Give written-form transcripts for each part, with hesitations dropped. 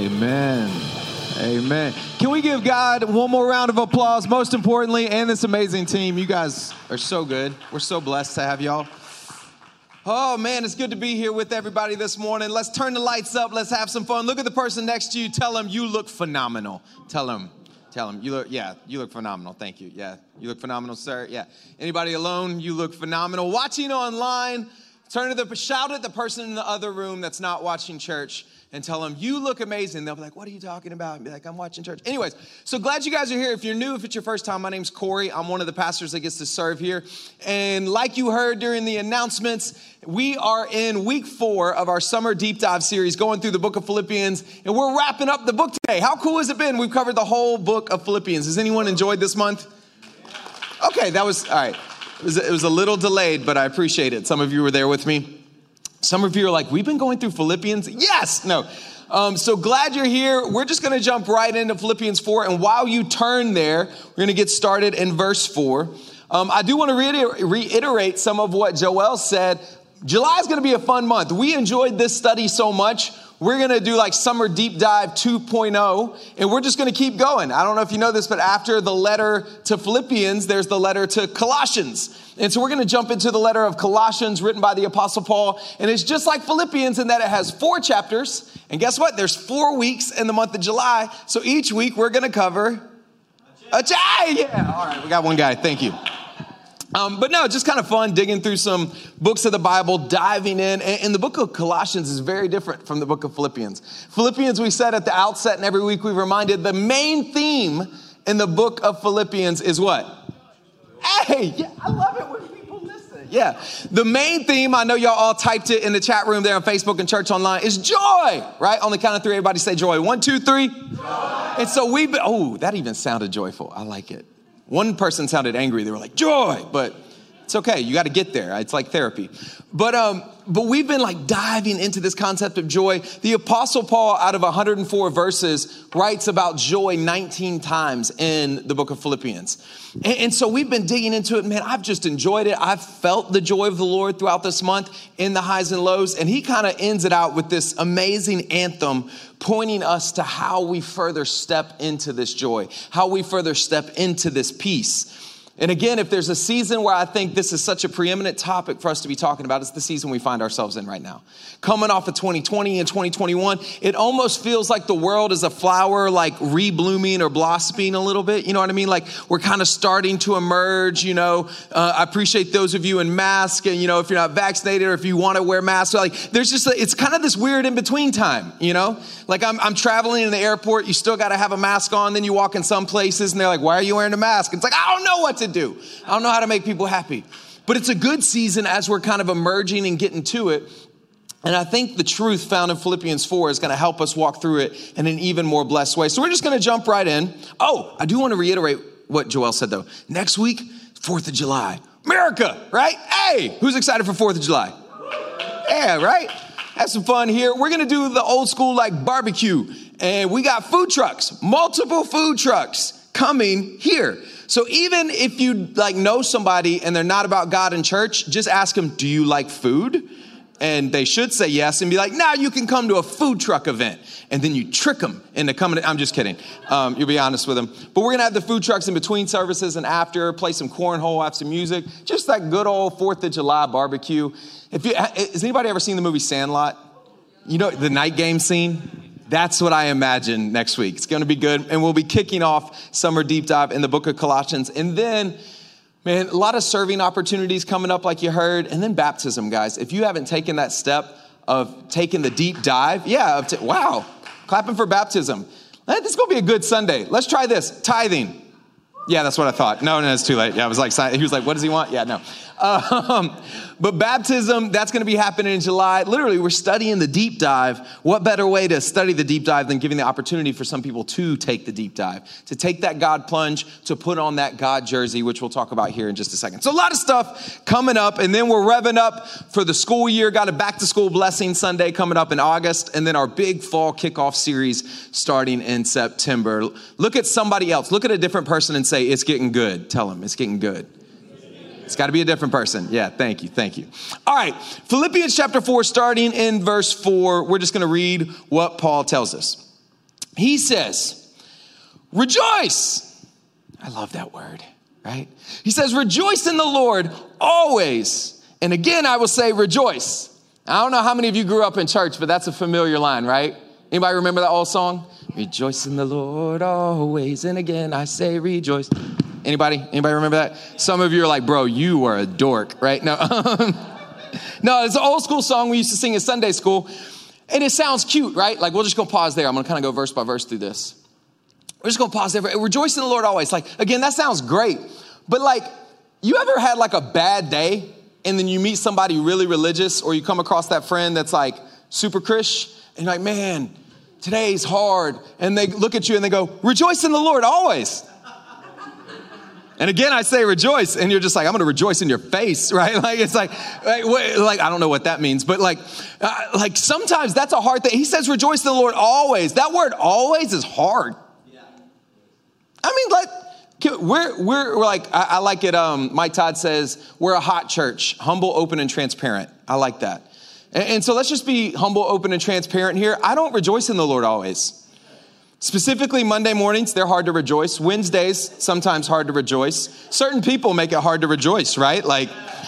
Amen. Amen. Can we give God one more round of applause? Most importantly, and this amazing team. You guys are so good. We're so blessed to have y'all. Oh, man, it's good to be here with everybody this morning. Let's turn the lights up. Let's have some fun. Look at the person next to you. Tell them you look phenomenal. Tell them, you look phenomenal. Thank you. Yeah, you look phenomenal, sir. Yeah. Anybody alone? You look phenomenal. Watching online, shout at the person in the other room that's not watching church and tell them, you look amazing. They'll be like, what are you talking about? And be like, I'm watching church. Anyways, so glad you guys are here. If you're new, if it's your first time, my name's Corey. I'm one of the pastors that gets to serve here. And like you heard during the announcements, we are in week 4 of our summer deep dive series, going through the book of Philippians, and we're wrapping up the book today. How cool has it been? We've covered the whole book of Philippians. Has anyone enjoyed this month? Okay, that was, all right. It was a little delayed, but I appreciate it. Some of you were there with me. Some of you are like, we've been going through Philippians? Yes! No. So glad you're here. We're just going to jump right into Philippians 4. And while you turn there, we're going to get started in verse 4. I do want to reiterate some of what Joel said. July is going to be a fun month. We enjoyed this study so much. We're going to do like Summer Deep Dive 2.0, and we're just going to keep going. I don't know if you know this, but after the letter to Philippians, there's the letter to Colossians. And so we're going to jump into the letter of Colossians written by the Apostle Paul. And it's just like Philippians in that it has 4 chapters. And guess what? There's 4 weeks in the month of July. So each week we're going to cover a chapter. Yeah. All right. We got one guy. Thank you. But no, just kind of fun digging through some books of the Bible, diving in. And the book of Colossians is very different from the book of Philippians. Philippians, we said at the outset, and every week we've reminded, the main theme in the book of Philippians is what? Hey, yeah, I love it when people listen. Yeah, the main theme, I know y'all all typed it in the chat room there on Facebook and Church Online, is joy, right? On the count of 3, everybody say joy. 1, 2, 3. Joy. And so we've been, that even sounded joyful. I like it. One person sounded angry. They were like, joy, but it's okay. You got to get there. It's like therapy. But we've been like diving into this concept of joy. The Apostle Paul, out of 104 verses, writes about joy 19 times in the book of Philippians. And so we've been digging into it. Man, I've just enjoyed it. I've felt the joy of the Lord throughout this month in the highs and lows. And he kind of ends it out with this amazing anthem pointing us to how we further step into this joy, how we further step into this peace. And again, if there's a season where I think this is such a preeminent topic for us to be talking about, it's the season we find ourselves in right now. Coming off of 2020 and 2021, it almost feels like the world is a flower, like reblooming or blossoming a little bit. You know what I mean? Like we're kind of starting to emerge, you know. I appreciate those of you in masks and, you know, if you're not vaccinated or if you want to wear masks, like there's just, it's kind of this weird in between time, you know. Like I'm traveling in the airport, you still got to have a mask on. Then you walk in some places and they're like, why are you wearing a mask? It's like, I don't know what to do. I don't know how to make people happy. But it's a good season as we're kind of emerging and getting to it. And I think the truth found in Philippians 4 is going to help us walk through it in an even more blessed way. So we're just going to jump right in. Oh, I do want to reiterate what Joel said, though. Next week, 4th of July. America, right? Hey, who's excited for 4th of July? Yeah, right? Have some fun here. We're going to do the old school like barbecue. And we got food trucks, multiple food trucks coming here. So even if you like know somebody and they're not about God and church, just ask them, do you like food? And they should say yes and be like, nah, you can come to a food truck event. And then you trick them into coming. I'm just kidding. You'll be honest with them. But we're going to have the food trucks in between services and after, play some cornhole, have some music. Just that good old 4th of July barbecue. Has anybody ever seen the movie Sandlot? You know, the night game scene? That's what I imagine next week. It's going to be good. And we'll be kicking off Summer Deep Dive in the book of Colossians. And then, man, a lot of serving opportunities coming up like you heard. And then baptism, guys. If you haven't taken that step of taking the deep dive, wow, clapping for baptism. This is going to be a good Sunday. Let's try this. Tithing. Yeah, that's what I thought. No, it's too late. Yeah, I was like, he was like, what does he want? Yeah, no. But baptism, that's going to be happening in July. Literally, we're studying the deep dive. What better way to study the deep dive than giving the opportunity for some people to take the deep dive, to take that God plunge, to put on that God jersey, which we'll talk about here in just a second. So a lot of stuff coming up, and then we're revving up for the school year. Got a back to school blessing Sunday coming up in August, and then our big fall kickoff series starting in September. Look at somebody else. Look at a different person and say, it's getting good. Tell them it's getting good. It's got to be a different person. Yeah, thank you. All right, Philippians chapter 4, starting in verse 4, we're just going to read what Paul tells us. He says, rejoice. I love that word, right? He says, rejoice in the Lord always. And again, I will say rejoice. I don't know how many of you grew up in church, but that's a familiar line, right? Anybody remember that old song? Rejoice in the Lord always. And again, I say rejoice. Anybody remember that? Some of you are like, bro, you are a dork, right? No, no, it's an old school song we used to sing in Sunday school. And it sounds cute, right? Like, we're just going to pause there. I'm going to kind of go verse by verse through this. We're just going to pause there. Rejoice in the Lord always. Like, again, that sounds great. But like, you ever had like a bad day and then you meet somebody really religious, or you come across that friend that's like super Christian, and you're like, man, today's hard. And they look at you and they go, rejoice in the Lord always. And again, I say rejoice, and you're just like, I'm going to rejoice in your face, right? Like, it's like, I don't know what that means, but like sometimes that's a hard thing. He says, rejoice in the Lord always. That word always is hard. Yeah. I mean, like, we're like, I like it. Mike Todd says, we're a hot church, humble, open, and transparent. I like that. And so let's just be humble, open, and transparent here. I don't rejoice in the Lord always. Specifically, Monday mornings, they're hard to rejoice. Wednesdays, sometimes hard to rejoice. Certain people make it hard to rejoice, right? Like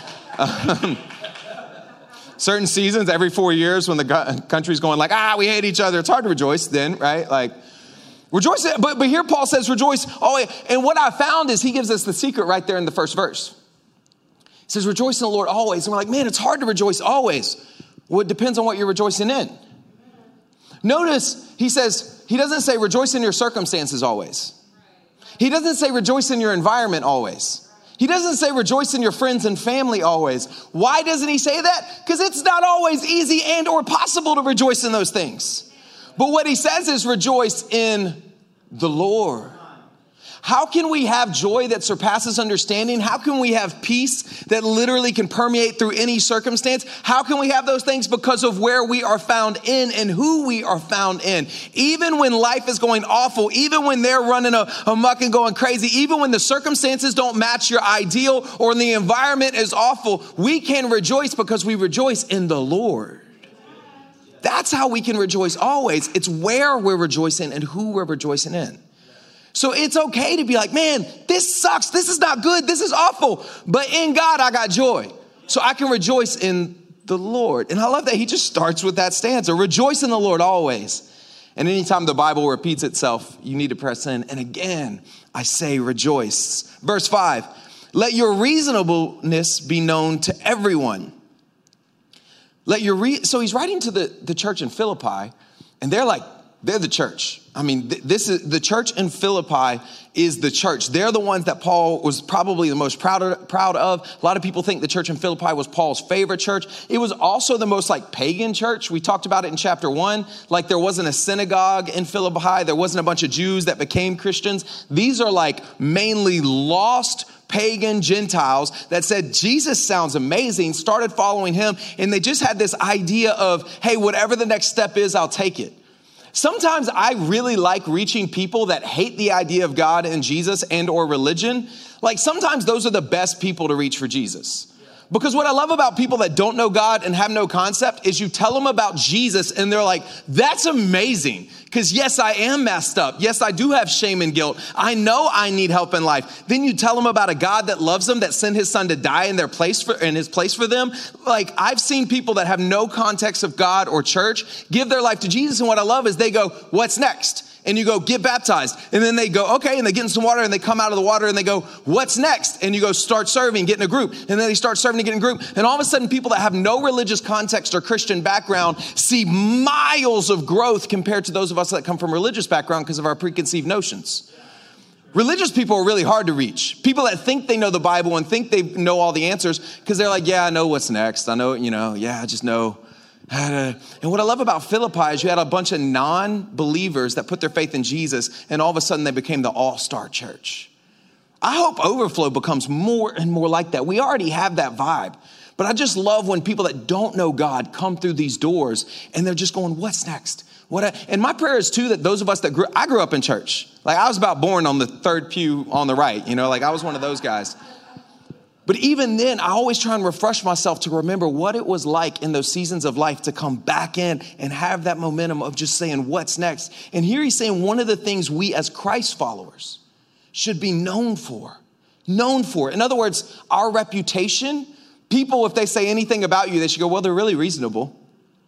certain seasons, every 4 years when the country's going like, we hate each other. It's hard to rejoice then, right? Like rejoice. But here Paul says rejoice always. And what I found is he gives us the secret right there in the first verse. He says, rejoice in the Lord always. And we're like, man, it's hard to rejoice always. Well, it depends on what you're rejoicing in. Notice he says, he doesn't say rejoice in your circumstances always. He doesn't say rejoice in your environment always. He doesn't say rejoice in your friends and family always. Why doesn't he say that? Because it's not always easy and or possible to rejoice in those things. But what he says is rejoice in the Lord. How can we have joy that surpasses understanding? How can we have peace that literally can permeate through any circumstance? How can we have those things? Because of where we are found in and who we are found in. Even when life is going awful, even when they're running amok and going crazy, even when the circumstances don't match your ideal or the environment is awful, we can rejoice because we rejoice in the Lord. That's how we can rejoice always. It's where we're rejoicing and who we're rejoicing in. So it's okay to be like, man, this sucks. This is not good. This is awful. But in God, I got joy. So I can rejoice in the Lord. And I love that he just starts with that stanza. Rejoice in the Lord always. And anytime the Bible repeats itself, you need to press in. And again, I say rejoice. Verse 5, let your reasonableness be known to everyone. So he's writing to the church in Philippi, and they're the church. I mean, this is the church in Philippi is the church. They're the ones that Paul was probably the most proud of. A lot of people think the church in Philippi was Paul's favorite church. It was also the most like pagan church. We talked about it in chapter 1. Like there wasn't a synagogue in Philippi. There wasn't a bunch of Jews that became Christians. These are like mainly lost pagan Gentiles that said, Jesus sounds amazing, started following him. And they just had this idea of, hey, whatever the next step is, I'll take it. Sometimes I really like reaching people that hate the idea of God and Jesus and or religion. Like sometimes those are the best people to reach for Jesus. Because what I love about people that don't know God and have no concept is you tell them about Jesus and they're like, that's amazing. Because yes, I am messed up. Yes, I do have shame and guilt. I know I need help in life. Then you tell them about a God that loves them, that sent his son to die in his place for them. Like I've seen people that have no context of God or church give their life to Jesus. And what I love is they go, what's next? And you go, get baptized. And then they go, okay. And they get in some water and they come out of the water and they go, what's next? And you go, start serving, get in a group. And then they start serving and get in a group. And all of a sudden, people that have no religious context or Christian background see miles of growth compared to those of us that come from religious background because of our preconceived notions. Religious people are really hard to reach. People that think they know the Bible and think they know all the answers because they're like, yeah, I know what's next. I know, I just know. And what I love about Philippi is you had a bunch of non-believers that put their faith in Jesus, and all of a sudden they became the all-star church. I hope Overflow becomes more and more like that. We already have that vibe. But I just love when people that don't know God come through these doors and they're just going, what's next? And my prayer is too that those of us I grew up in church. Like I was about born on the third pew on the right, like I was one of those guys. But even then, I always try and refresh myself to remember what it was like in those seasons of life to come back in and have that momentum of just saying, what's next? And here he's saying one of the things we as Christ followers should be known for. Known for. In other words, our reputation, people, if they say anything about you, they should go, well, they're really reasonable.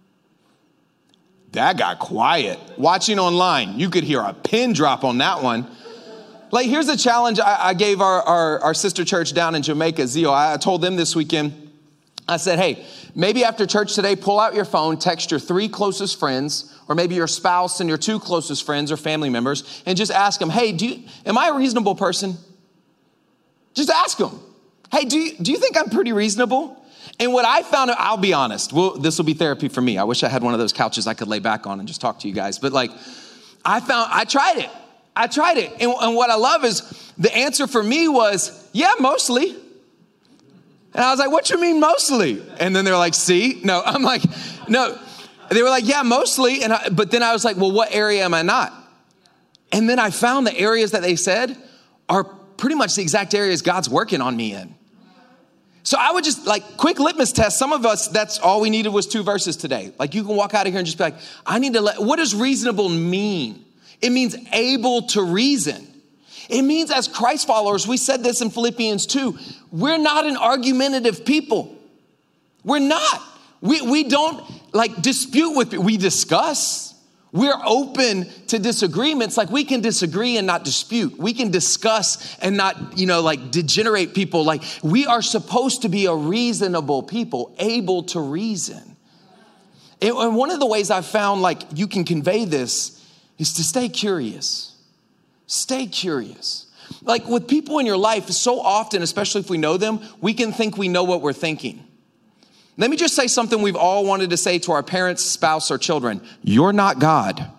That got quiet. Watching online, you could hear a pin drop on that one. Like, here's a challenge I gave our sister church down in Jamaica, Zio. I told them this weekend, I said, hey, maybe after church today, pull out your phone, text your 3 closest friends, or maybe your spouse and your 2 closest friends or family members, and just ask them, hey, am I a reasonable person? Just ask them, hey, do you think I'm pretty reasonable? And what I found, I'll be honest, this will be therapy for me. I wish I had one of those couches I could lay back on and just talk to you guys. But like, I tried it. And what I love is the answer for me was, yeah, mostly. And I was like, what you mean mostly? And then they're like, see? No, I'm like, no. They were like, yeah, mostly. But then I was like, well, what area am I not? And then I found the areas that they said are pretty much the exact areas God's working on me in. So I would just like quick litmus test. Some of us, that's all we needed was 2 verses today. Like you can walk out of here and just be like, what does reasonable mean? It means able to reason. It means as Christ followers, we said this in Philippians 2, we're not an argumentative people. We're not. We don't like dispute with people. We discuss. We're open to disagreements. Like we can disagree and not dispute. We can discuss and not, like degenerate people. Like we are supposed to be a reasonable people, able to reason. And one of the ways I've found like you can convey this is to stay curious. Stay curious. Like with people in your life, so often, especially if we know them, we can think we know what we're thinking. Let me just say something we've all wanted to say to our parents, spouse, or children. You're not God.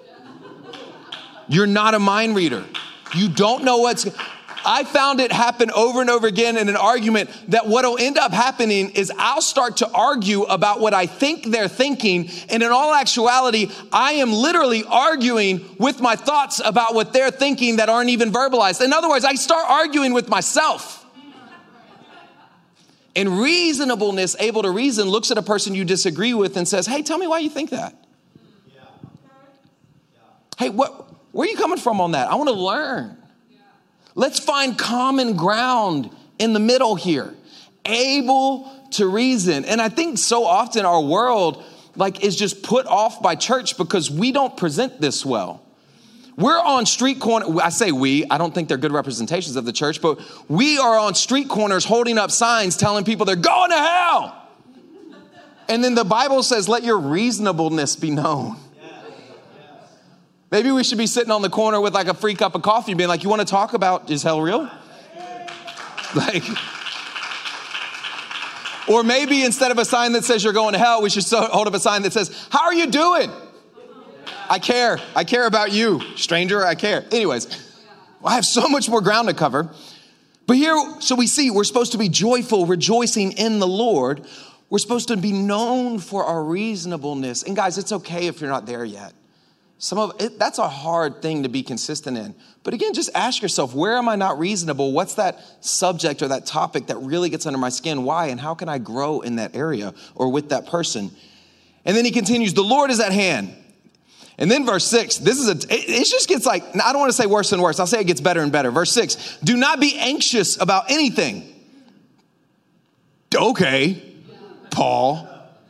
You're not a mind reader. You don't know I found it happen over and over again in an argument that what'll end up happening is I'll start to argue about what I think they're thinking. And in all actuality, I am literally arguing with my thoughts about what they're thinking that aren't even verbalized. In other words, I start arguing with myself. And reasonableness, able to reason, looks at a person you disagree with and says, hey, tell me why you think that. Hey, where are you coming from on that? I want to learn. Let's find common ground in the middle here. Able to reason. And I think so often our world is just put off by church because we don't present this well. We're on street corner. I say we, I don't think they're good representations of the church, but we are on street corners holding up signs telling people they're going to hell. And then the Bible says, let your reasonableness be known. Maybe we should be sitting on the corner with like a free cup of coffee being like, you want to talk about, is hell real? Or maybe instead of a sign that says you're going to hell, we should hold up a sign that says, how are you doing? I care. I care about you. Stranger, I care. Anyways, I have so much more ground to cover. But here, so we see we're supposed to be joyful, rejoicing in the Lord. We're supposed to be known for our reasonableness. And guys, it's okay if you're not there yet. That's a hard thing to be consistent in. But again, just ask yourself, where am I not reasonable? What's that subject or that topic that really gets under my skin? Why? And how can I grow in that area or with that person? And then he continues, the Lord is at hand. And then verse 6, it just gets like, I don't want to say worse and worse. I'll say it gets better and better. Verse 6, do not be anxious about anything. Okay, Paul.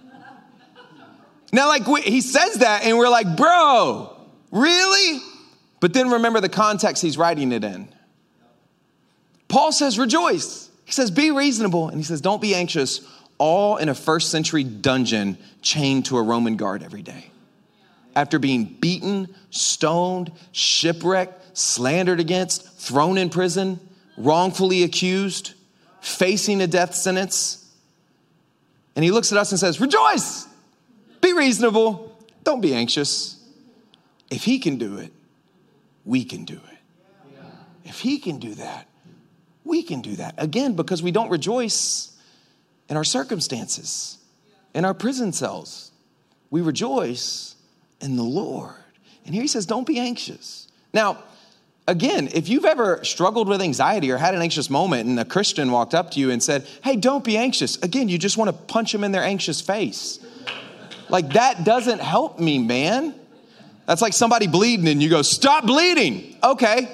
Now, he says that and we're like, bro, really? But then remember the context he's writing it in. Paul says, rejoice. He says, be reasonable. And he says, don't be anxious, all in a first century dungeon chained to a Roman guard every day. After being beaten, stoned, shipwrecked, slandered against, thrown in prison, wrongfully accused, facing a death sentence. And he looks at us and says, rejoice, be reasonable, don't be anxious. If he can do it, we can do it. If he can do that, we can do that. Again, because we don't rejoice in our circumstances, in our prison cells. We rejoice in the Lord. And here he says, don't be anxious. Now, again, if you've ever struggled with anxiety or had an anxious moment and a Christian walked up to you and said, hey, don't be anxious. Again, you just want to punch them in their anxious face. Like, that doesn't help me, man. That's like somebody bleeding and you go, stop bleeding. Okay.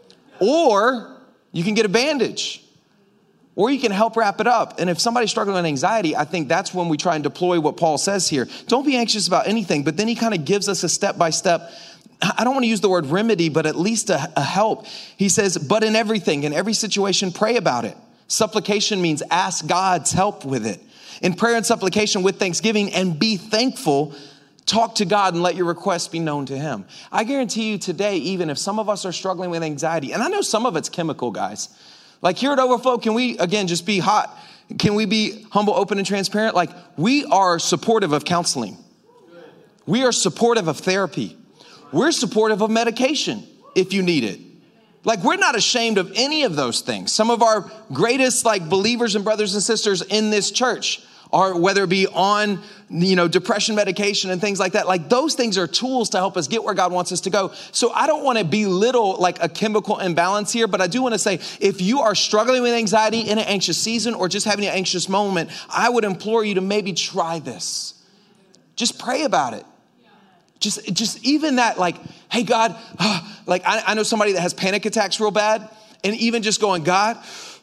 Or you can get a bandage. Or you can help wrap it up. And if somebody's struggling with anxiety, I think that's when we try and deploy what Paul says here. Don't be anxious about anything. But then he kind of gives us a step-by-step, I don't want to use the word remedy, but at least a help. He says, but in everything, in every situation, pray about it. Supplication means ask God's help with it. In prayer and supplication with thanksgiving, and be thankful. Talk to God and let your requests be known to him. I guarantee you today, even if some of us are struggling with anxiety, and I know some of it's chemical, guys. Like here at Overflow, can we, again, just be hot? Can we be humble, open, and transparent? Like, we are supportive of counseling. We are supportive of therapy. We're supportive of medication if you need it. Like, we're not ashamed of any of those things. Some of our greatest believers and brothers and sisters in this church are, whether it be on, depression medication and things like that. Like, those things are tools to help us get where God wants us to go. So I don't want to belittle a chemical imbalance here, but I do want to say, if you are struggling with anxiety in an anxious season or just having an anxious moment, I would implore you to maybe try this. Just pray about it. Just even that, hey, God, I know somebody that has panic attacks real bad, and even just going, God,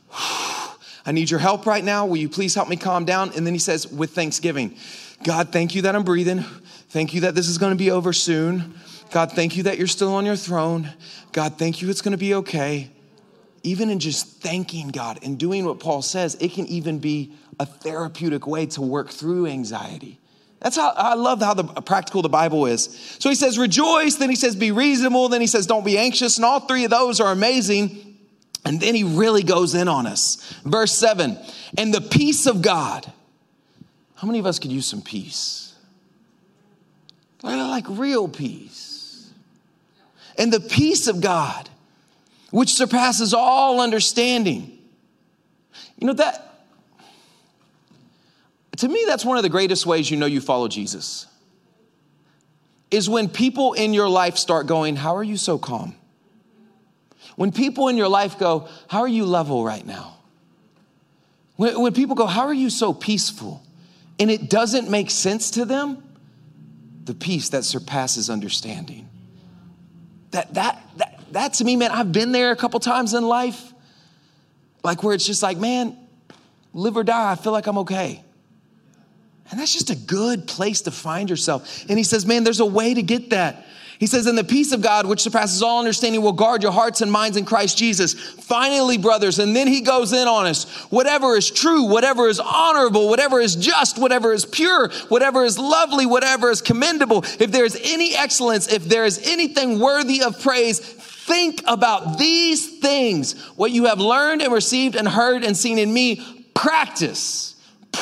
I need your help right now. Will you please help me calm down? And then he says, with thanksgiving, God, thank you that I'm breathing. Thank you that this is going to be over soon. God, thank you that you're still on your throne. God, thank you it's going to be okay. Even in just thanking God and doing what Paul says, it can even be a therapeutic way to work through anxiety. That's how I love how practical the Bible is. So he says, rejoice. Then he says, be reasonable. Then he says, don't be anxious. And all three of those are amazing. And then he really goes in on us. Verse 7, and the peace of God. How many of us could use some peace? Like real peace. And the peace of God, which surpasses all understanding. That, to me, that's one of the greatest ways you follow Jesus. Is when people in your life start going, how are you so calm? When people in your life go, how are you level right now? When people go, how are you so peaceful? And it doesn't make sense to them, the peace that surpasses understanding. That to me, man, I've been there a couple times in life, where it's just man, live or die, I feel like I'm okay. And that's just a good place to find yourself. And he says, man, there's a way to get that. He says, and the peace of God, which surpasses all understanding, will guard your hearts and minds in Christ Jesus. Finally, brothers, and then he goes in on us. Whatever is true, whatever is honorable, whatever is just, whatever is pure, whatever is lovely, whatever is commendable. If there is any excellence, if there is anything worthy of praise, think about these things. What you have learned and received and heard and seen in me, practice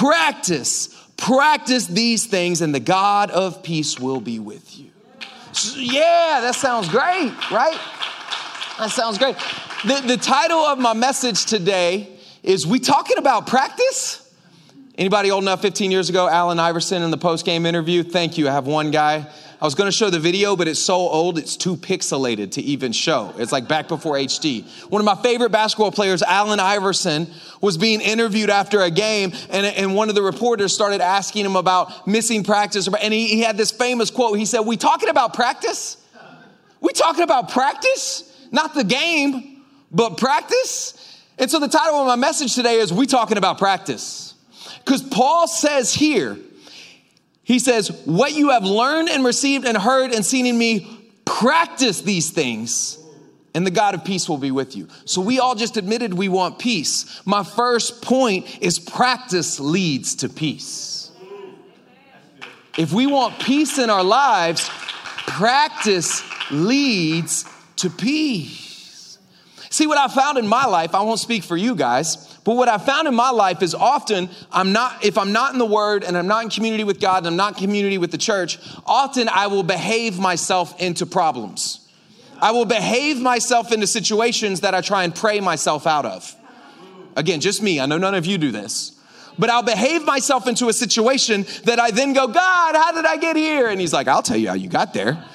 these things, and the God of peace will be with you. Yeah, that sounds great, right? That sounds great. The title of my message today is, we talking about practice? Anybody old enough 15 years ago, Allen Iverson in the post-game interview? Thank you. I have one guy. I was going to show the video, but it's so old, it's too pixelated to even show. It's back before HD. One of my favorite basketball players, Allen Iverson, was being interviewed after a game, and one of the reporters started asking him about missing practice. And he had this famous quote. He said, we talking about practice? We talking about practice? Not the game, but practice? And so the title of my message today is, we talking about practice. Because Paul says here, he says, what you have learned and received and heard and seen in me, practice these things, and the God of peace will be with you. So we all just admitted we want peace. My first point is, practice leads to peace. If we want peace in our lives, practice leads to peace. See, what I found in my life, I won't speak for you guys, but what I found in my life is often if I'm not in the Word and I'm not in community with God and I'm not in community with the church, often I will behave myself into problems. I will behave myself into situations that I try and pray myself out of. Again, just me. I know none of you do this. But I'll behave myself into a situation that I then go, God, how did I get here? And he's like, I'll tell you how you got there.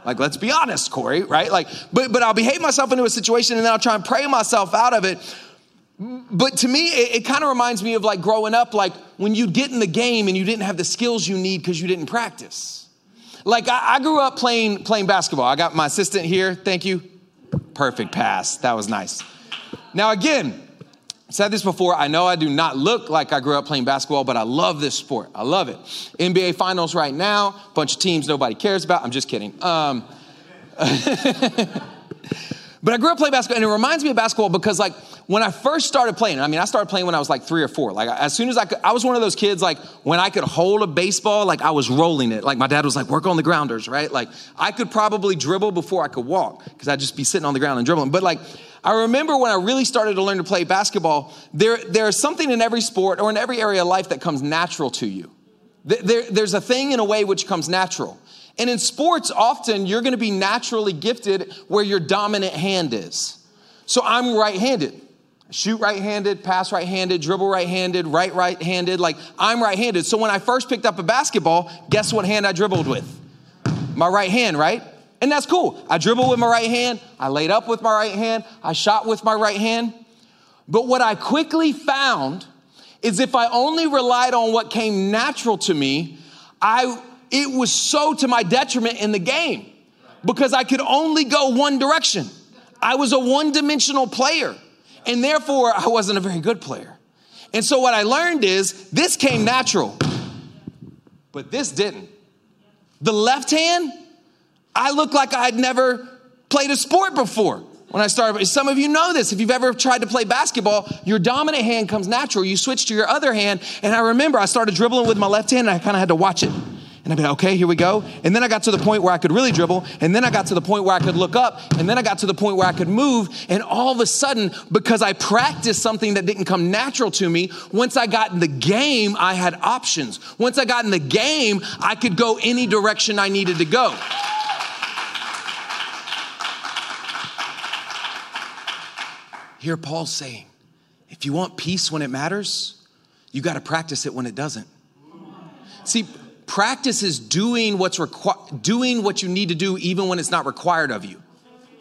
Like, let's be honest, Corey, right? Like, but I'll behave myself into a situation and then I'll try and pray myself out of it. But to me, it kind of reminds me of like growing up, like when you get in the game and you didn't have the skills you need because you didn't practice. Like I grew up playing basketball. I got my assistant here. Thank you. Perfect pass. That was nice. Now, again, I said this before. I know I do not look like I grew up playing basketball, but I love this sport. I love it. NBA Finals right now. Bunch of teams nobody cares about. I'm just kidding. But I grew up playing basketball, and it reminds me of basketball because, like, when I first started playing, I started playing when I was like 3 or 4. Like, as soon as I was one of those kids, like, when I could hold a baseball, like, I was rolling it. Like, my dad was like, work on the grounders, right? Like, I could probably dribble before I could walk because I'd just be sitting on the ground and dribbling. But, like, I remember when I really started to learn to play basketball, there's something in every sport or in every area of life that comes natural to you. There's a thing in a way which comes natural. And in sports, often you're going to be naturally gifted where your dominant hand is. So I'm right-handed. Shoot right-handed, pass right-handed, dribble right-handed, right-handed. Like, I'm right-handed. So when I first picked up a basketball, guess what hand I dribbled with? My right hand, right? And that's cool. I dribble with my right hand. I laid up with my right hand. I shot with my right hand. But what I quickly found is if I only relied on what came natural to me, it was so to my detriment in the game because I could only go one direction. I was a one-dimensional player, and therefore I wasn't a very good player. And so what I learned is this came natural, but this didn't. The left hand, I looked like I had never played a sport before when I started. Some of you know this. If you've ever tried to play basketball, your dominant hand comes natural. You switch to your other hand, and I remember I started dribbling with my left hand, and I kind of had to watch it. And I'd be like, okay, here we go. And then I got to the point where I could really dribble. And then I got to the point where I could look up. And then I got to the point where I could move. And all of a sudden, because I practiced something that didn't come natural to me, once I got in the game, I had options. Once I got in the game, I could go any direction I needed to go. Here Paul's saying, if you want peace when it matters, you got to practice it when it doesn't. See, practice is doing what you need to do even when it's not required of you.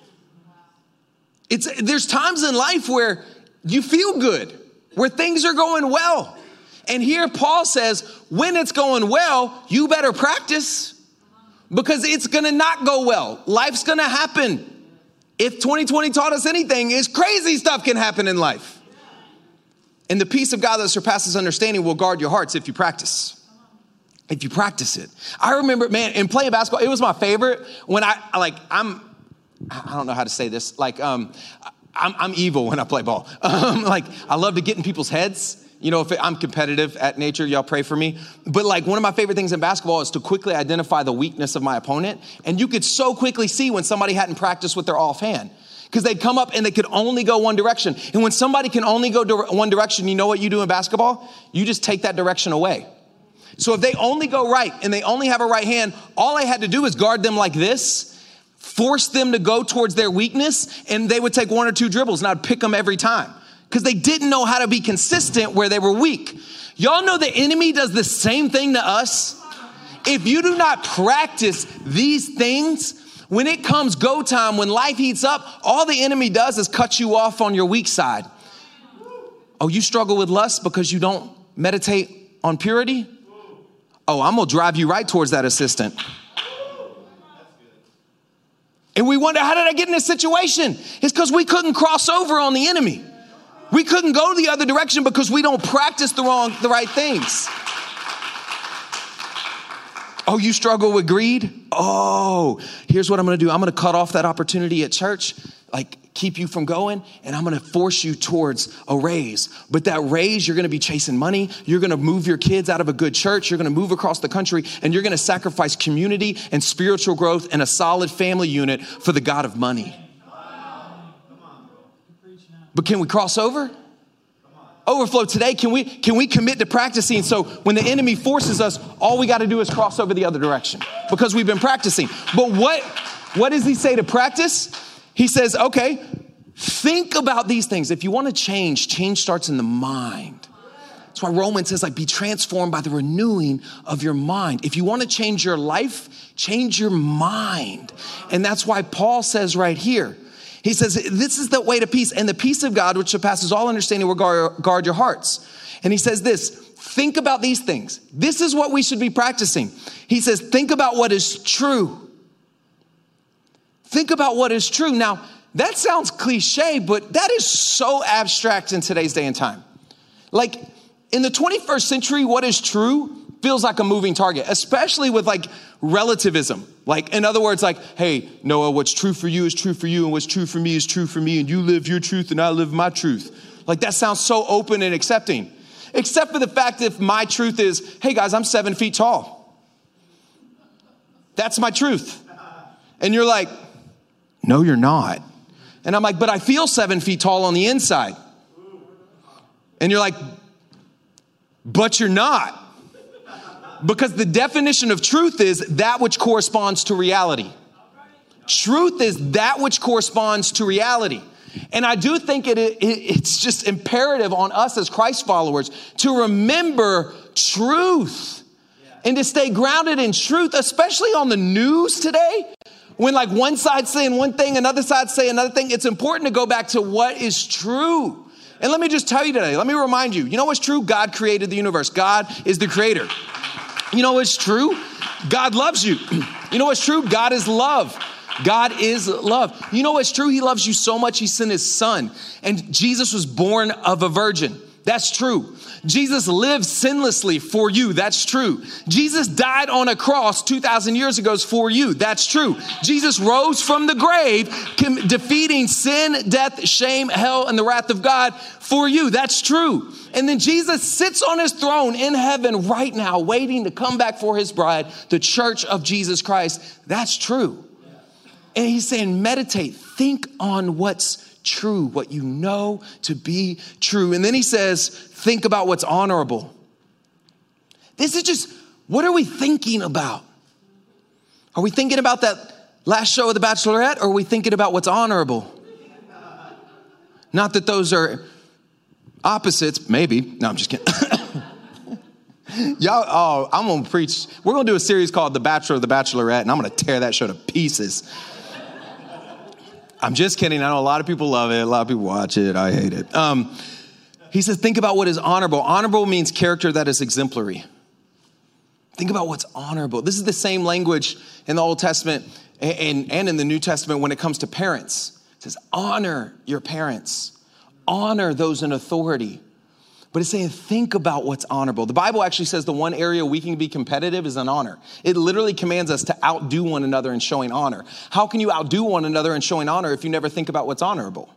There's times in life where you feel good, where things are going well. And here Paul says, when it's going well, you better practice because it's going to not go well. Life's going to happen. If 2020 taught us anything, is crazy stuff can happen in life. And the peace of God that surpasses understanding will guard your hearts if you practice. If you practice it. I remember, man, in playing basketball, it was my favorite when I don't know how to say this. Like, I'm evil when I play ball. Like, I love to get in people's heads. You know, I'm competitive at nature, y'all pray for me. But like, one of my favorite things in basketball is to quickly identify the weakness of my opponent. And you could so quickly see when somebody hadn't practiced with their offhand. Because they'd come up and they could only go one direction. And when somebody can only go one direction, you know what you do in basketball? You just take that direction away. So if they only go right and they only have a right hand, all I had to do is guard them like this, force them to go towards their weakness, and they would take 1 or 2 dribbles and I'd pick them every time because they didn't know how to be consistent where they were weak. Y'all know the enemy does the same thing to us. If you do not practice these things, when it comes go time, when life heats up, all the enemy does is cut you off on your weak side. Oh, you struggle with lust because you don't meditate on purity? Oh, I'm going to drive you right towards that assistant. And we wonder, how did I get in this situation? It's because we couldn't cross over on the enemy. We couldn't go the other direction because we don't practice the right things. Oh, you struggle with greed? Oh, here's what I'm going to do. I'm going to cut off that opportunity at church, like keep you from going, and I'm going to force you towards a raise. But that raise, you're going to be chasing money. You're going to move your kids out of a good church. You're going to move across the country, and you're going to sacrifice community and spiritual growth and a solid family unit for the God of money. But can we cross over? Overflow today, can we commit to practicing so when the enemy forces us, all we got to do is cross over the other direction because we've been practicing. But what does he say to practice? He says, okay, think about these things. If you want to change starts in the mind. That's That's why Romans says, like, be transformed by the renewing of your mind. If you want to change your life, change your mind. And that's why Paul says right here, he says, this is the way to peace, and the peace of God, which surpasses all understanding, will guard your hearts. And he says this, think about these things. This is what we should be practicing. He says, think about what is true. Think about what is true. Now, that sounds cliche, but that is so abstract in today's day and time. Like, in the 21st century, what is true feels like a moving target, especially with like relativism. Like, in other words, like, hey, Noah, what's true for you is true for you, and what's true for me is true for me, and you live your truth and I live my truth. Like, that sounds so open and accepting, except for the fact if my truth is, hey guys, I'm 7 feet tall. That's my truth. And you're like, no, you're not. And I'm like, but I feel 7 feet tall on the inside. And you're like, but you're not. Because the definition of truth is that which corresponds to reality. Truth is that which corresponds to reality. And I do think it's just imperative on us as Christ followers to remember truth and to stay grounded in truth, especially on the news today. When like one side's saying one thing, another side's saying another thing, it's important to go back to what is true. And let me just tell you today, let me remind you, you know what's true? God created the universe. God is the creator. You know what's true? God loves you. You know what's true? God is love. God is love. You know what's true? He loves you so much, he sent his son. And Jesus was born of a virgin. That's true. Jesus lived sinlessly for you. That's true. Jesus died on a cross 2,000 years ago for you. That's true. Jesus rose from the grave, defeating sin, death, shame, hell, and the wrath of God for you. That's true. And then Jesus sits on his throne in heaven right now, waiting to come back for his bride, the church of Jesus Christ. That's true. And he's saying, meditate, think on what's true, what you know to be true. And then he says, think about what's honorable. This is just, what are we thinking about? Are we thinking about that last show of The Bachelorette, or are we thinking about what's honorable? Not that those are opposites, maybe. No, I'm just kidding. Y'all, I'm going to preach. We're going to do a series called The Bachelor or The Bachelorette, and I'm going to tear that show to pieces. I'm just kidding. I know a lot of people love it. A lot of people watch it. I hate it. He says, think about what is honorable. Honorable means character that is exemplary. Think about what's honorable. This is the same language in the Old Testament and in the New Testament when it comes to parents. It says, honor your parents. Honor those in authority. But it's saying, think about what's honorable. The Bible actually says the one area we can be competitive is in honor. It literally commands us to outdo one another in showing honor. How can you outdo one another in showing honor if you never think about what's honorable?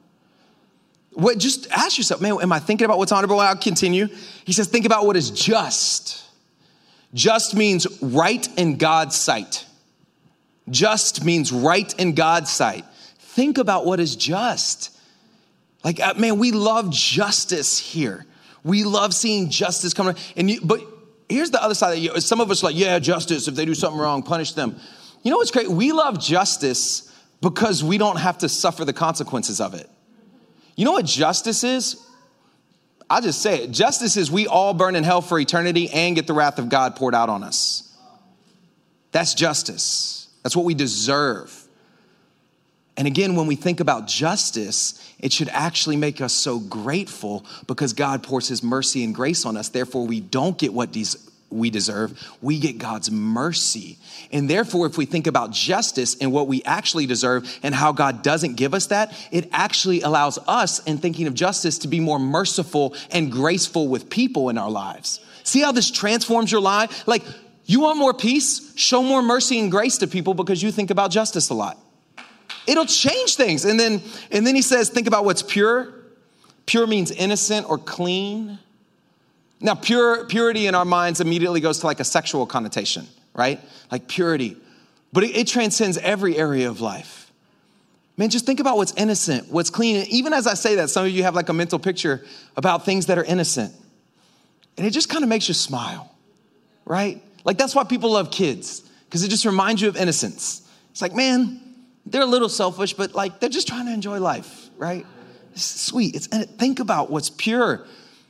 Just ask yourself, man, am I thinking about what's honorable? I'll continue. He says, think about what is just. Just means right in God's sight. Just means right in God's sight. Think about what is just. Like, man, we love justice here. We love seeing justice coming. But here's the other side. Some of us are like, yeah, justice. If they do something wrong, punish them. You know what's great? We love justice because we don't have to suffer the consequences of it. You know what justice is? I'll just say it. Justice is we all burn in hell for eternity and get the wrath of God poured out on us. That's justice. That's what we deserve. And again, when we think about justice, it should actually make us so grateful because God pours his mercy and grace on us. Therefore, we don't get what we deserve. We get God's mercy. And therefore, if we think about justice and what we actually deserve and how God doesn't give us that, it actually allows us, in thinking of justice, to be more merciful and graceful with people in our lives. See how this transforms your life? Like, you want more peace? Show more mercy and grace to people because you think about justice a lot. It'll change things. And then he says, think about what's pure. Pure means innocent or clean. Now, purity in our minds immediately goes to like a sexual connotation, right? Like purity. But it transcends every area of life. Man, just think about what's innocent, what's clean. And even as I say that, some of you have like a mental picture about things that are innocent. And it just kind of makes you smile, right? Like that's why people love kids, because it just reminds you of innocence. It's like, man, they're a little selfish, but like they're just trying to enjoy life, right? It's sweet. Think about what's pure.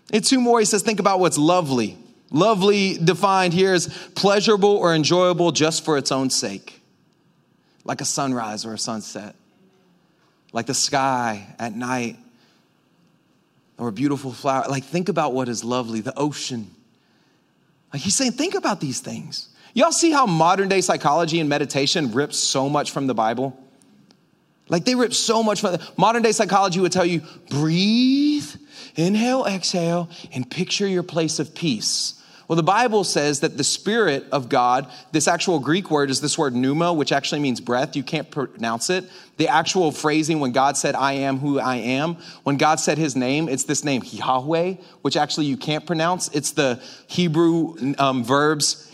And two more, he says, think about what's lovely. Lovely defined here as pleasurable or enjoyable just for its own sake. Like a sunrise or a sunset. Like the sky at night. Or a beautiful flower. Like think about what is lovely, the ocean. Like he's saying, think about these things. Y'all see how modern day psychology and meditation rips so much from the Bible? Like they rip so much from modern day psychology would tell you, breathe, inhale, exhale, and picture your place of peace. Well, the Bible says that the Spirit of God, this actual Greek word is this word pneuma, which actually means breath. You can't pronounce it. The actual phrasing when God said, I am who I am, when God said his name, it's this name, Yahweh, which actually you can't pronounce. It's the Hebrew verbs.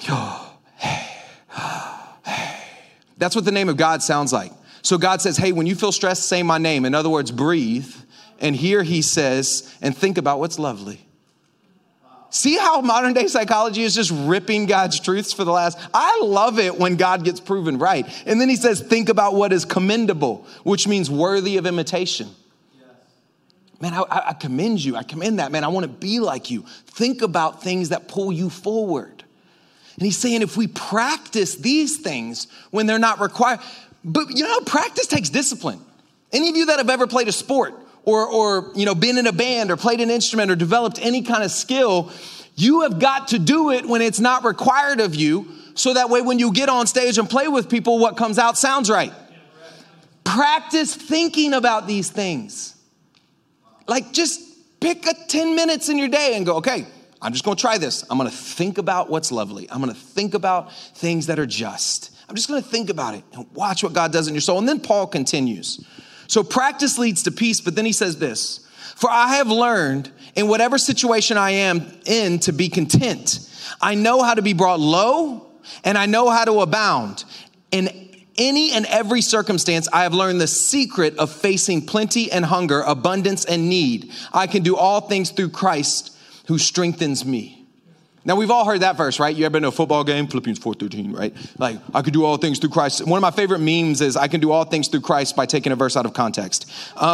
That's what the name of God sounds like. So God says, hey, when you feel stressed, say my name. In other words, breathe. And here he says, and think about what's lovely. See how modern day psychology is just ripping God's truths for the last. I love it when God gets proven right. And then he says, think about what is commendable, which means worthy of imitation. Yes. Man, I commend you. I commend that, man. I want to be like you. Think about things that pull you forward. And he's saying if we practice these things when they're not required, but practice takes discipline. Any of you that have ever played a sport, or been in a band or played an instrument or developed any kind of skill, you have got to do it when it's not required of you. So that way, when you get on stage and play with people, what comes out sounds right. Practice thinking about these things. Like just pick 10 minutes in your day and go, okay, I'm just going to try this. I'm going to think about what's lovely. I'm going to think about things that are just. I'm just going to think about it and watch what God does in your soul. And then Paul continues. So practice leads to peace, but then he says this, for I have learned in whatever situation I am in to be content. I know how to be brought low and I know how to abound. In any and every circumstance, I have learned the secret of facing plenty and hunger, abundance and need. I can do all things through Christ who strengthens me. Now, we've all heard that verse, right? You ever been to a football game? Philippians 4:13, right? Like, I can do all things through Christ. One of my favorite memes is I can do all things through Christ by taking a verse out of context.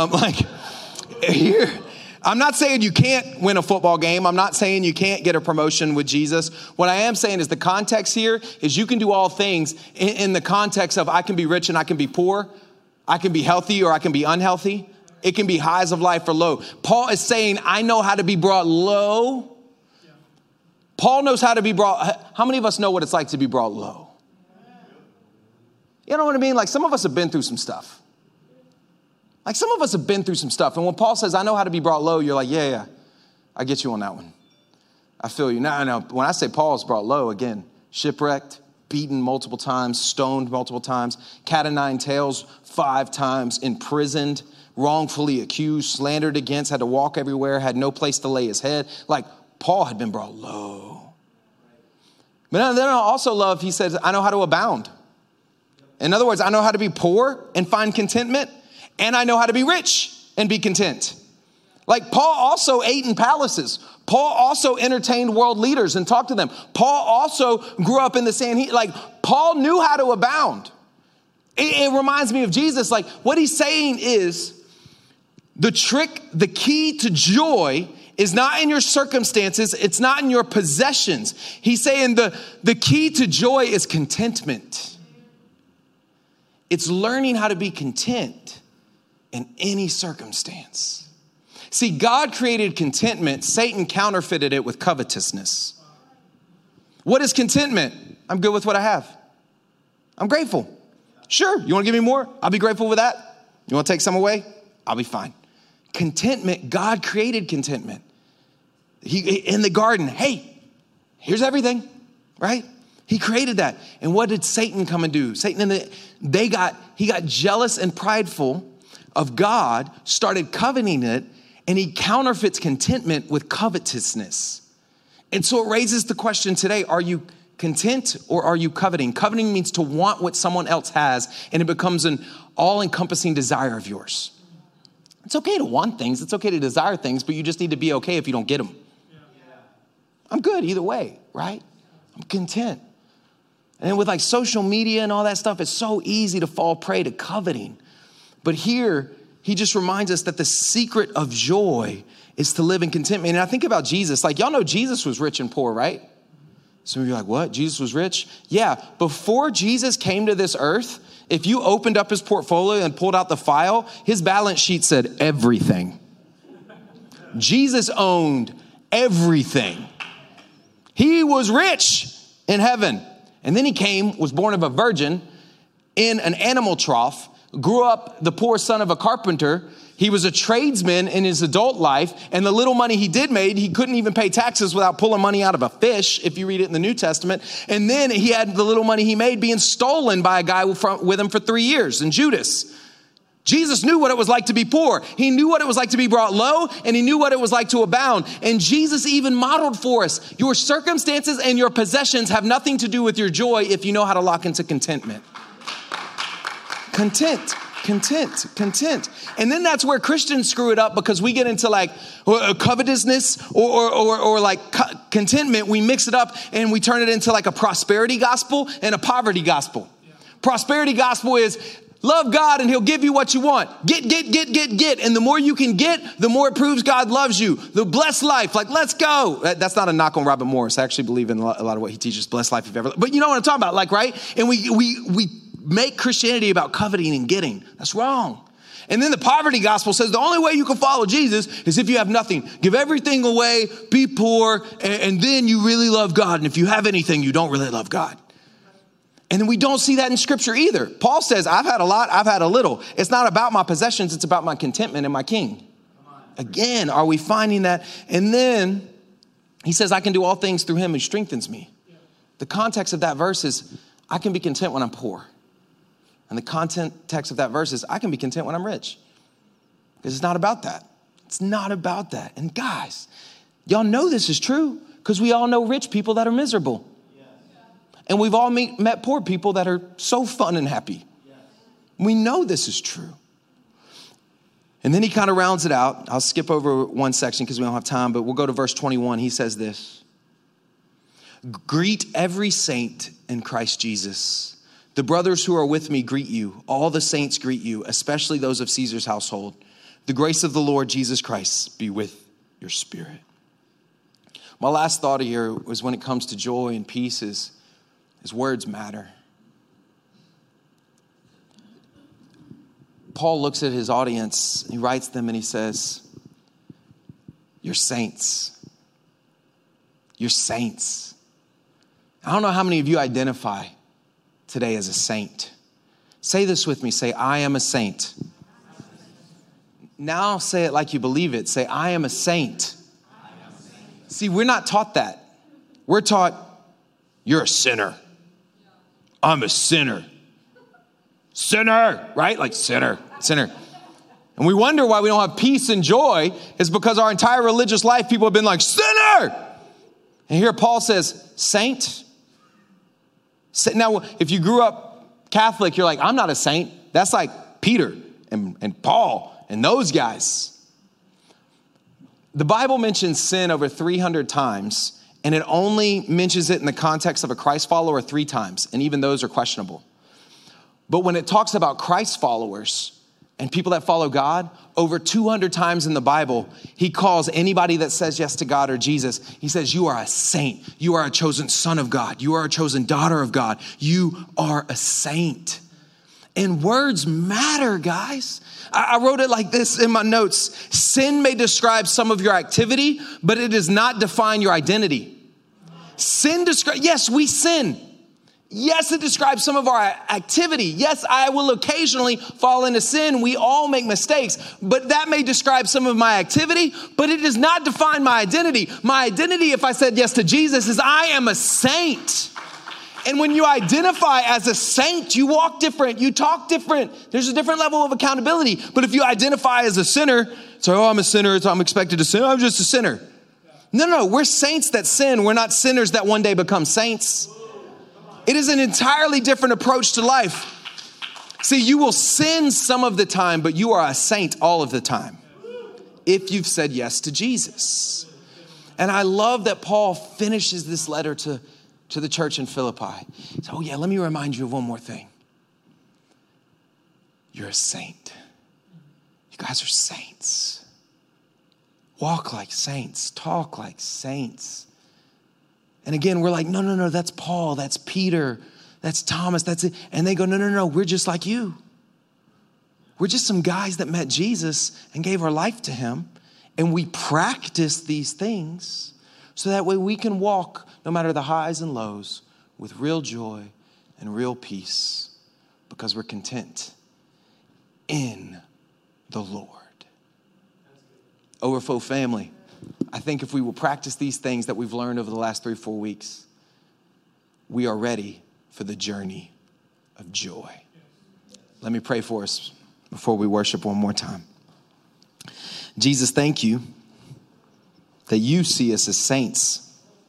Here, I'm not saying you can't win a football game. I'm not saying you can't get a promotion with Jesus. What I am saying is the context here is you can do all things in the context of I can be rich and I can be poor. I can be healthy or I can be unhealthy. It can be highs of life or low. Paul is saying, I know how to be brought low. Paul knows how to be brought. How many of us know what it's like to be brought low? You know what I mean? Like some of us have been through some stuff. And when Paul says, I know how to be brought low, you're like, yeah, I get you on that one. I feel you. No. When I say Paul's brought low, again, shipwrecked, beaten multiple times, stoned multiple times, cat o' nine tails 5 times, imprisoned, wrongfully accused, slandered against, had to walk everywhere, had no place to lay his head. Like, Paul had been brought low. But then I also love, he says, I know how to abound. In other words, I know how to be poor and find contentment. And I know how to be rich and be content. Like Paul also ate in palaces. Paul also entertained world leaders and talked to them. Paul also grew up in the Sanhedrin. Like Paul knew how to abound. It reminds me of Jesus. Like what he's saying is the key to joy is not in your circumstances. It's not in your possessions. He's saying the key to joy is contentment. It's learning how to be content in any circumstance. See, God created contentment. Satan counterfeited it with covetousness. What is contentment? I'm good with what I have. I'm grateful. Sure, you want to give me more? I'll be grateful with that. You want to take some away? I'll be fine. Contentment, God created contentment. He in the garden, hey, here's everything, right? He created that. And what did Satan come and do? He got jealous and prideful of God, started coveting it, and he counterfeits contentment with covetousness. And so it raises the question today, are you content or are you coveting? Coveting means to want what someone else has, and it becomes an all-encompassing desire of yours. It's okay to want things. It's okay to desire things, but you just need to be okay if you don't get them. I'm good either way, right? I'm content. And then with like social media and all that stuff, it's so easy to fall prey to coveting. But here, he just reminds us that the secret of joy is to live in contentment. And I think about Jesus, like y'all know Jesus was rich and poor, right? Some of you are like, what? Jesus was rich? Yeah, before Jesus came to this earth, if you opened up his portfolio and pulled out the file, his balance sheet said everything. Jesus owned everything. He was rich in heaven. And then he came, was born of a virgin in an animal trough, grew up the poor son of a carpenter. He was a tradesman in his adult life, and the little money he did made, he couldn't even pay taxes without pulling money out of a fish, if you read it in the New Testament. And then he had the little money he made being stolen by a guy with him for 3 years, in Judas. Jesus knew what it was like to be poor. He knew what it was like to be brought low, and he knew what it was like to abound. And Jesus even modeled for us, your circumstances and your possessions have nothing to do with your joy if you know how to lock into contentment. Content. And then that's where Christians screw it up, because we get into like covetousness or like contentment. We mix it up and we turn it into like a prosperity gospel and a poverty gospel. Yeah. Prosperity gospel is love God and he'll give you what you want. Get. And the more you can get, the more it proves God loves you. The blessed life, like let's go. That's not a knock on Robert Morris. I actually believe in a lot of what he teaches, blessed life if ever. But you know what I'm talking about, like, right? And we make Christianity about coveting and getting. That's wrong. And then the poverty gospel says the only way you can follow Jesus is if you have nothing. Give everything away, be poor, and then you really love God. And if you have anything, you don't really love God. And then we don't see that in scripture either. Paul says, I've had a lot, I've had a little. It's not about my possessions, it's about my contentment in my King. Again, are we finding that? And then he says, I can do all things through him who strengthens me. The context of that verse is, I can be content when I'm poor. And the context of that verse is, I can be content when I'm rich. Because it's not about that. It's not about that. And guys, y'all know this is true because we all know rich people that are miserable. Yes. And we've all met poor people that are so fun and happy. Yes. We know this is true. And then he kind of rounds it out. I'll skip over one section because we don't have time, but we'll go to verse 21. He says this: greet every saint in Christ Jesus. The brothers who are with me greet you. All the saints greet you, especially those of Caesar's household. The grace of the Lord Jesus Christ be with your spirit. My last thought here was, when it comes to joy and peace, is words matter. Paul looks at his audience, he writes them and he says, you're saints. You're saints. I don't know how many of you identify today as a saint. Say this with me. Say, I am a saint. Now say it like you believe it. Say, I am a saint. See, we're not taught that. We're taught, you're a sinner. I'm a sinner. Sinner, right? Like sinner. And we wonder why we don't have peace and joy. Is because our entire religious life, people have been like, sinner. And here Paul says, saint. Now, if you grew up Catholic, you're like, I'm not a saint. That's like Peter and Paul and those guys. The Bible mentions sin over 300 times, and it only mentions it in the context of a Christ follower 3 times, and even those are questionable. But when it talks about Christ followers and people that follow God, over 200 times in the Bible, he calls anybody that says yes to God or Jesus, he says, you are a saint. You are a chosen son of God. You are a chosen daughter of God. You are a saint. And words matter, guys. I wrote it like this in my notes. Sin may describe some of your activity, but it does not define your identity. Yes, we sin. Yes, it describes some of our activity. Yes, I will occasionally fall into sin. We all make mistakes, but that may describe some of my activity, but it does not define my identity. My identity, if I said yes to Jesus, is I am a saint. And when you identify as a saint, you walk different, you talk different. There's a different level of accountability. But if you identify as a sinner, so, I'm a sinner, so I'm expected to sin. I'm just a sinner. No, we're saints that sin. We're not sinners that one day become saints. It is an entirely different approach to life. See, you will sin some of the time, but you are a saint all of the time if you've said yes to Jesus. And I love that Paul finishes this letter to the church in Philippi. So, let me remind you of one more thing. You're a saint. You guys are saints. Walk like saints. Talk like saints. And again, we're like, no, that's Paul, that's Peter, that's Thomas, that's it. And they go, no, we're just like you. We're just some guys that met Jesus and gave our life to him. And we practice these things so that way we can walk, no matter the highs and lows, with real joy and real peace because we're content in the Lord. Overflow family, I think if we will practice these things that we've learned over the last 3-4 weeks, we are ready for the journey of joy. Let me pray for us before we worship one more time. Jesus, thank you that you see us as saints.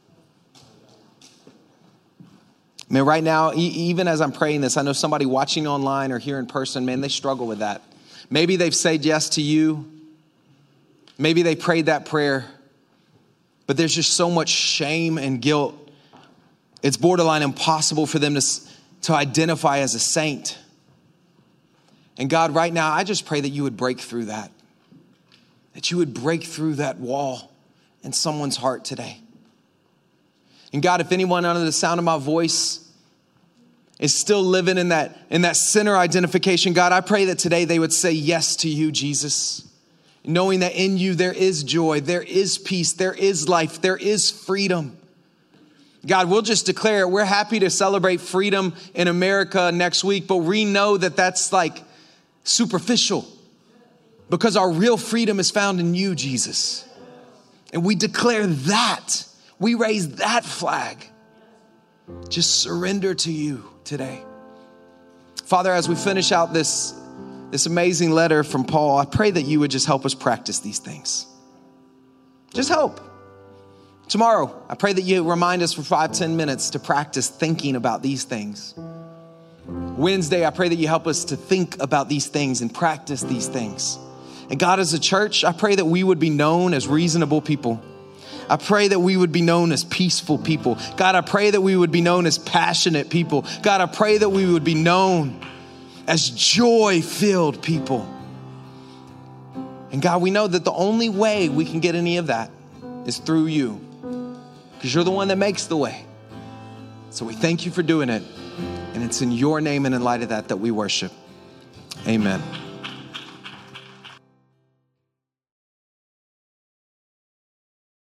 Man, right now, even as I'm praying this, I know somebody watching online or here in person, man, they struggle with that. Maybe they've said yes to you. Maybe they prayed that prayer, but there's just so much shame and guilt. It's borderline impossible for them to identify as a saint. And God, right now, I just pray that you would break through that you would break through that wall in someone's heart today. And God, if anyone under the sound of my voice is still living in that sinner identification, God, I pray that today they would say yes to you, Jesus. Knowing that in you there is joy, there is peace, there is life, there is freedom. God, we'll just declare it. We're happy to celebrate freedom in America next week, but we know that that's like superficial because our real freedom is found in you, Jesus. And we declare that. We raise that flag. Just surrender to you today. Father, as we finish out this amazing letter from Paul, I pray that you would just help us practice these things. Just help. Tomorrow, I pray that you remind us for 5-10 minutes to practice thinking about these things. Wednesday, I pray that you help us to think about these things and practice these things. And God, as a church, I pray that we would be known as reasonable people. I pray that we would be known as peaceful people. God, I pray that we would be known as passionate people. God, I pray that we would be known as joy-filled people. And God, we know that the only way we can get any of that is through you, because you're the one that makes the way. So we thank you for doing it. And it's in your name and in light of that we worship. Amen.